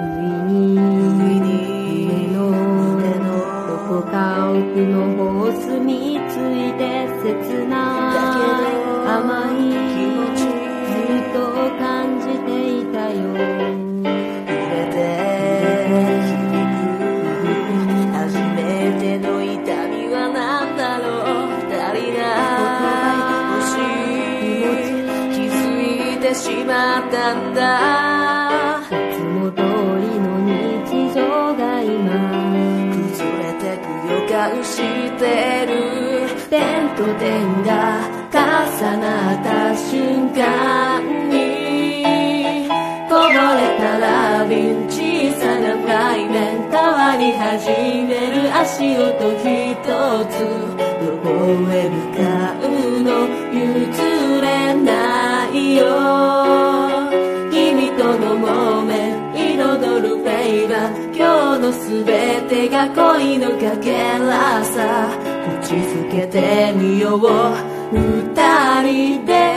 に胸のどこか奥の方住み着いて切な甘い気持ちずっと感じていたよ。 揺れて響く初めての痛みは何だろう。足りない欲しい気づいてしまったんだ。 いつも通りの日常が今崩れてく予感してる。 点と点が重なった瞬間にこぼれたラビン小さな海面変わり始める足音一つどこへ向かうの譲れないよ。君とのモーメン彩るフェイバー今日のすべてが恋のかけらさ打ちつけてみよう二人で